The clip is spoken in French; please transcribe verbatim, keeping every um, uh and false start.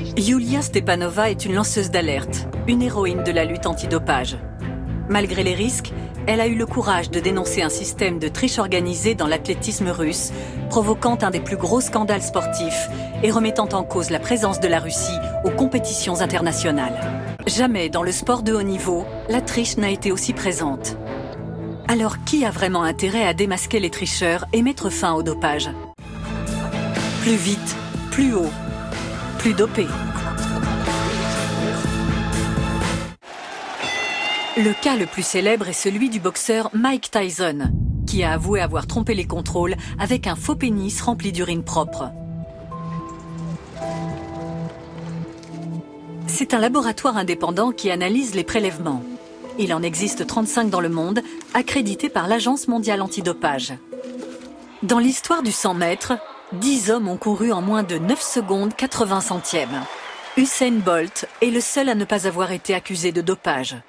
Yulia Stepanova est une lanceuse d'alerte, une héroïne de la lutte antidopage. Malgré les risques, elle a eu le courage de dénoncer un système de triche organisée dans l'athlétisme russe, provoquant un des plus gros scandales sportifs et remettant en cause la présence de la Russie aux compétitions internationales. Jamais dans le sport de haut niveau, la triche n'a été aussi présente. Alors qui a vraiment intérêt à démasquer les tricheurs et mettre fin au dopage? Plus vite, plus haut, plus dopé. Le cas le plus célèbre est celui du boxeur Mike Tyson, qui a avoué avoir trompé les contrôles avec un faux pénis rempli d'urine propre. C'est un laboratoire indépendant qui analyse les prélèvements. Il en existe trente-cinq dans le monde, accrédités par l'Agence mondiale antidopage. Dans l'histoire du cent mètres, dix hommes ont couru en moins de neuf secondes quatre-vingts centièmes. Usain Bolt est le seul à ne pas avoir été accusé de dopage.